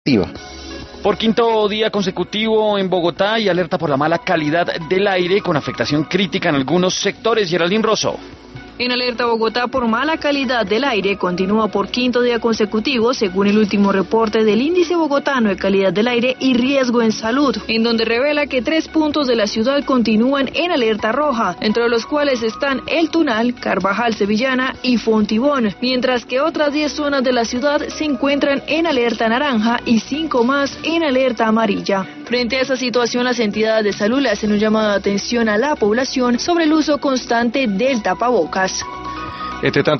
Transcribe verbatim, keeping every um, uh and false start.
activa. Por quinto día consecutivo en Bogotá hay alerta por la mala calidad del aire con afectación crítica en algunos sectores. Geraldine Rosso. En alerta Bogotá por mala calidad del aire continúa por quinto día consecutivo, según el último reporte del Índice Bogotano de Calidad del Aire y Riesgo en Salud, en donde revela que tres puntos de la ciudad continúan en alerta roja, entre los cuales están El Tunal, Carvajal Sevillana y Fontibón, mientras que otras diez zonas de la ciudad se encuentran en alerta naranja y cinco más en alerta amarilla. Frente a esa situación, las entidades de salud le hacen un llamado de atención a la población sobre el uso constante del tapabocas. Entre tanto,